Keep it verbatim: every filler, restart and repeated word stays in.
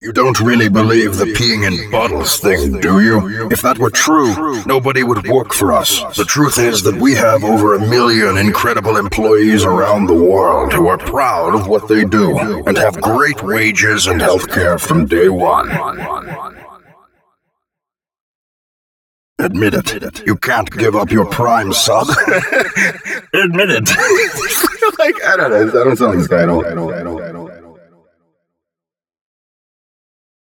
You don't really believe the peeing in bottles thing, do you? If that were true, nobody would work for us. The truth is that we have over a million incredible employees around the world who are proud of what they do and have great wages and health care from day one. Admit it. You can't give up your prime sub. Admit it. Like, I don't know. I don't sound like this guy. I don't, I don't, I don't, I don't.